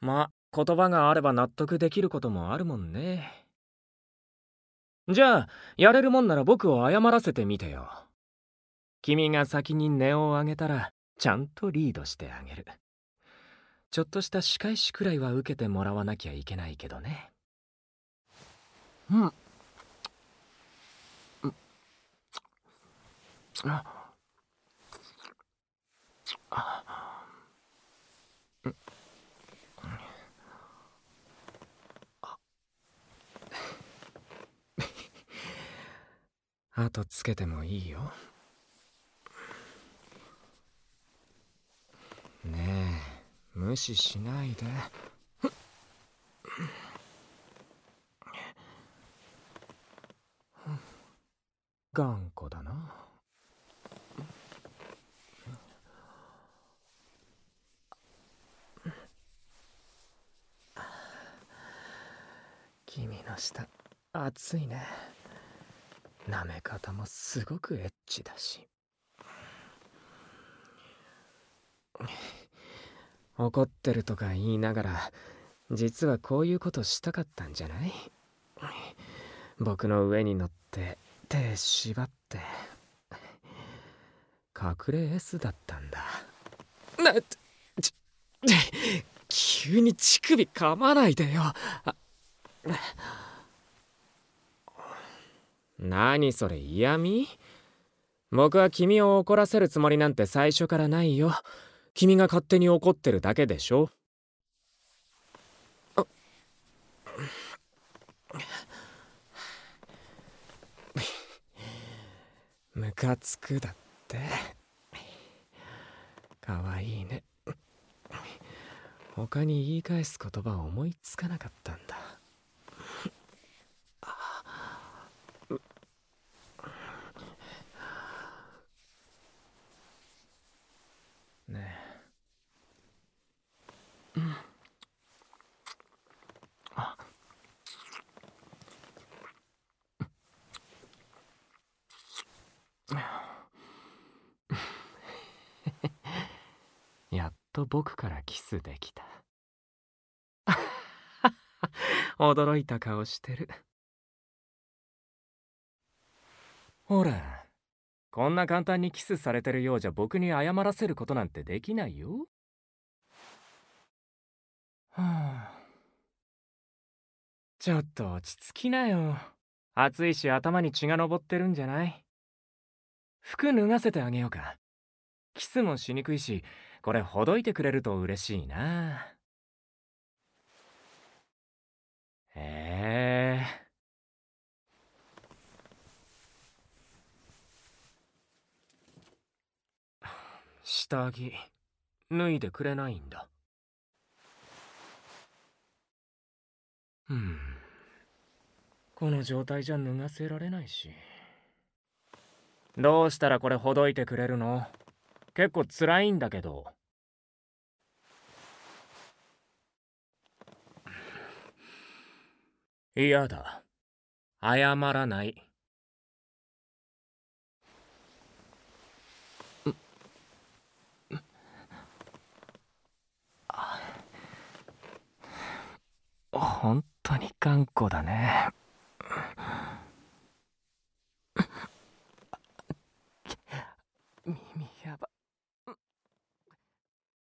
ま、言葉があれば納得できることもあるもんね。じゃあ、やれるもんなら僕を謝らせてみてよ。君が先に音を上げたら、ちゃんとリードしてあげる。ちょっとした仕返しくらいは受けてもらわなきゃいけないけどね。うん。あ、あとつけてもいいよ。ねえ、無視しないで。頑固だな。君の舌、熱いね。舐め方もすごくエッチだし。怒ってるとか言いながら、実はこういうことしたかったんじゃない？僕の上に乗って手縛って隠れ S だったんだ。ち急に乳首噛まないでよ。何それ、嫌味？僕は君を怒らせるつもりなんて最初からないよ。君が勝手に怒ってるだけでしょ。ムカつくだって。かわいいね。他に言い返す言葉を思いつかなかったんだ。ねえ。やっと僕からキスできた。驚いた顔してる。ほら、こんな簡単にキスされてるようじゃ僕に謝らせることなんてできないよ。はあ、ちょっと落ち着きなよ。暑いし頭に血が上ってるんじゃない？服脱がせてあげようか。キスもしにくいし、これほどいてくれると嬉しいな。へえ。下着脱いでくれないんだ。この状態じゃ脱がせられないし。どうしたらこれほどいてくれるの？結構辛いんだけど。嫌だ。謝らない。本当に頑固だね。